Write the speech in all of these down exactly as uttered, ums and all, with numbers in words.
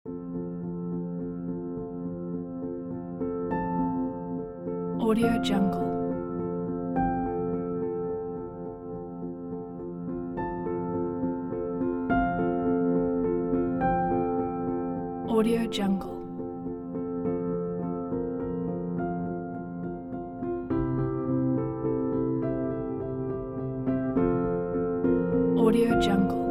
Audio Jungle. Audio Jungle. Audio Jungle.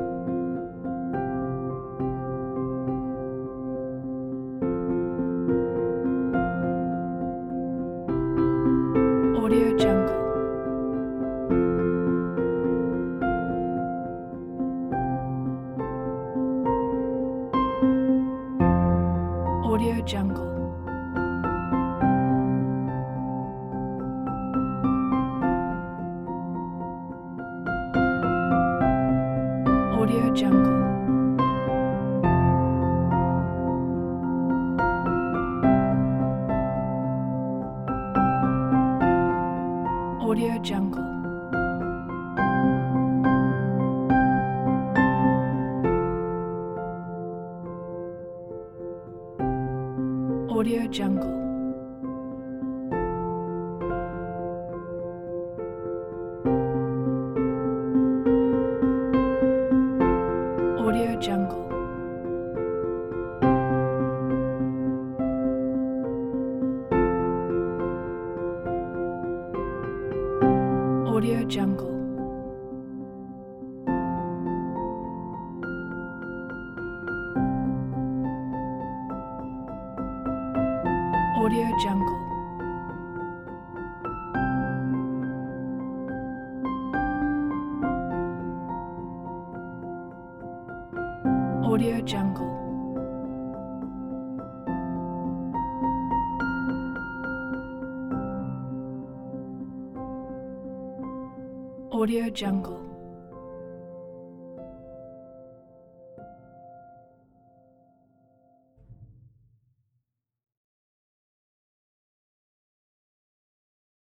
Audio Jungle. Audio Jungle. Audio Jungle. Audio Jungle. Audio Jungle. Audio Jungle. Audio Jungle. Audio Jungle. Audio Jungle. Audio Jungle.